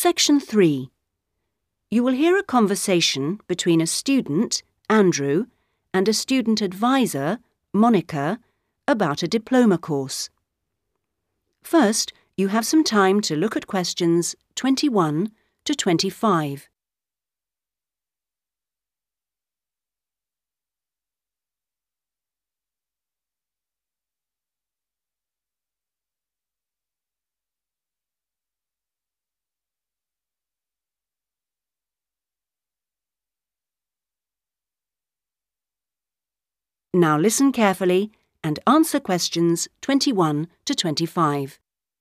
Section 3. You will hear a conversation between a student, Andrew, and a student advisor, Monica, about a diploma course. First, you have some time to look at questions 21 to 25. Now listen carefully and answer questions 21 to 25.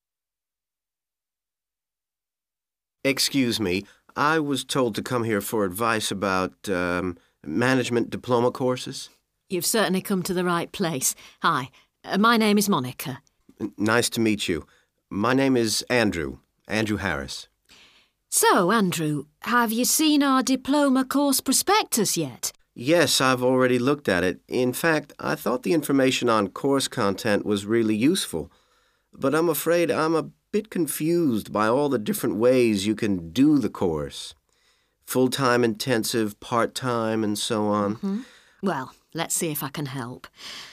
Excuse me, I was told to come here for advice about management diploma courses. You've certainly come to the right place. Hi, my name is Monica. Nice to meet you. My name is Andrew Harris. So, Andrew, have you seen our diploma course prospectus yet? Yes, I've already looked at it. In fact, I thought the information on course content was really useful. But I'm afraid I'm a bit confused by all the different ways you can do the course. Full-time intensive, part-time, and so on. Mm-hmm. Well, let's see if I can help.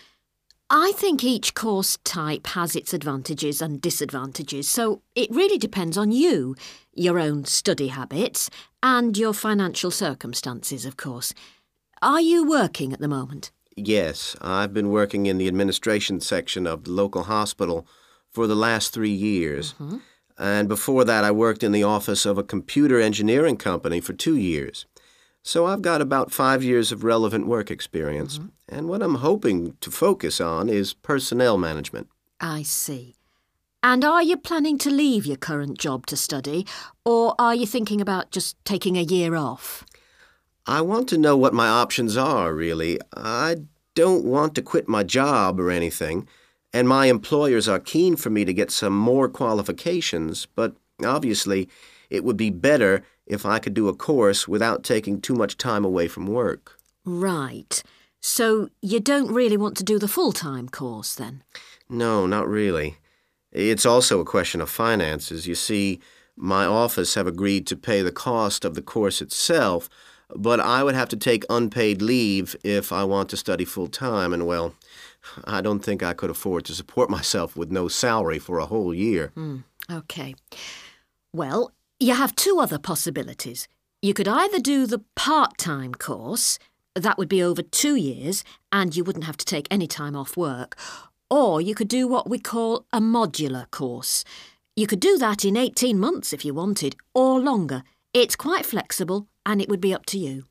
I think each course type has its advantages and disadvantages, so it really depends on you, your own study habits, and your financial circumstances, of course. Are you working at the moment? Yes, I've been working in the administration section of the local hospital for the last 3 years. Mm-hmm. And before that, I worked in the office of a computer engineering company for 2 years. So I've got about 5 years of relevant work experience. Mm-hmm. And what I'm hoping to focus on is personnel management. I see. And are you planning to leave your current job to study, or are you thinking about just taking a year off? I want to know what my options are, really. I don't want to quit my job or anything, and my employers are keen for me to get some more qualifications, but obviously it would be better if I could do a course without taking too much time away from work. Right. So you don't really want to do the full-time course, then? No, not really. It's also a question of finances. You see, my office have agreed to pay the cost of the course itself, but I would have to take unpaid leave if I want to study full-time, and, well, I don't think I could afford to support myself with no salary for a whole year. OK. Well, you have two other possibilities. You could either do the part-time course, that would be over 2 years, and you wouldn't have to take any time off work, or you could do what we call a modular course. You could do that in 18 months if you wanted, or longer. It's quite flexible, and it would be up to you.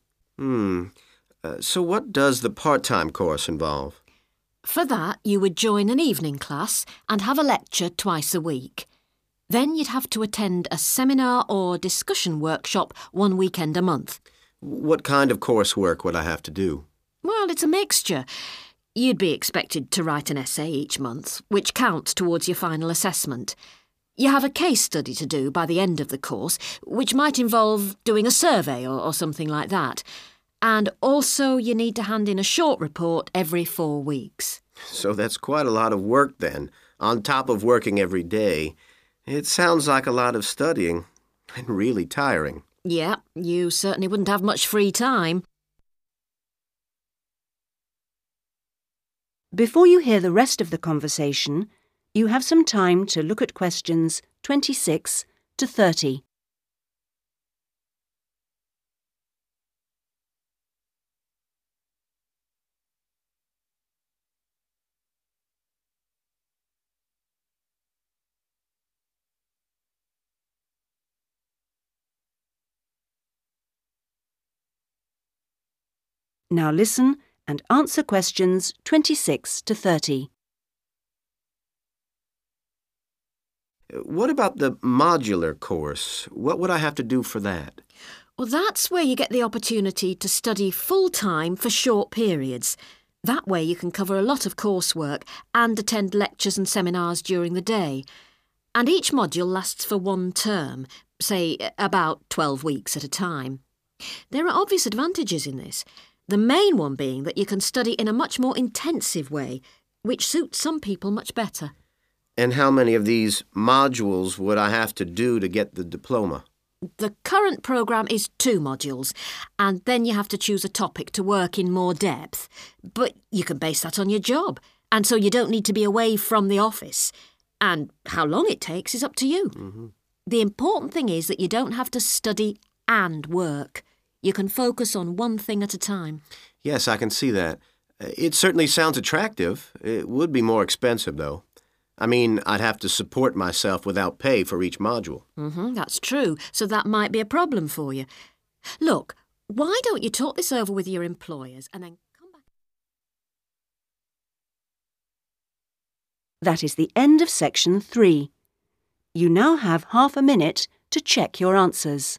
So what does the part-time course involve? For that, you would join an evening class and have a lecture twice a week. Then you'd have to attend a seminar or discussion workshop 1 weekend a month. What kind of coursework would I have to do? Well, it's a mixture. You'd be expected to write an essay each month, which counts towards your final assessment. You have a case study to do by the end of the course, which might involve doing a survey or something like that. And also you need to hand in a short report every 4 weeks. So that's quite a lot of work then, on top of working every day. It sounds like a lot of studying, and really tiring. Yeah, you certainly wouldn't have much free time. Before you hear the rest of the conversation, you have some time to look at questions 26 to 30. Now listen and answer questions 26 to 30. What about the modular course? What would I have to do for that? Well, that's where you get the opportunity to study full-time for short periods. That way you can cover a lot of coursework and attend lectures and seminars during the day. And each module lasts for 1 term, say about 12 weeks at a time. There are obvious advantages in this. The main one being that you can study in a much more intensive way, which suits some people much better. And how many of these modules would I have to do to get the diploma? The current programme is 2 modules, and then you have to choose a topic to work in more depth. But you can base that on your job, and so you don't need to be away from the office. And how long it takes is up to you. The important thing is that you don't have to study and work. You can focus on one thing at a time. Yes, I can see that. It certainly sounds attractive. It would be more expensive, though. I mean, I'd have to support myself without pay for each module. That's true, so that might be a problem for you. Look, why don't you talk this over with your employers and then come back? That is the end of section 3. You now have half a minute to check your answers.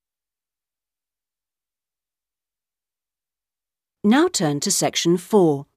Now turn to section 4.